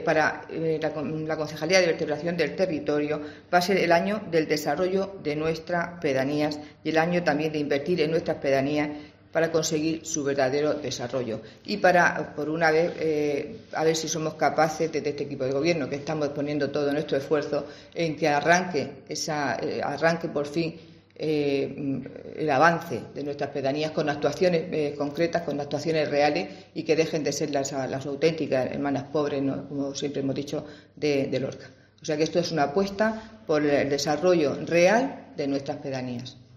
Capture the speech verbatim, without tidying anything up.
Para eh, la, la Concejalía de Vertebración del Territorio va a ser el año del desarrollo de nuestras pedanías y el año también de invertir en nuestras pedanías para conseguir su verdadero desarrollo y para, por una vez, eh, a ver si somos capaces desde este equipo de gobierno, que estamos poniendo todo nuestro esfuerzo en que arranque, esa, eh, arranque por fin Eh, el avance de nuestras pedanías con actuaciones eh, concretas, con actuaciones reales y que dejen de ser las, las auténticas hermanas pobres, ¿no?, como siempre hemos dicho, de, de Lorca. O sea que esto es una apuesta por el desarrollo real de nuestras pedanías.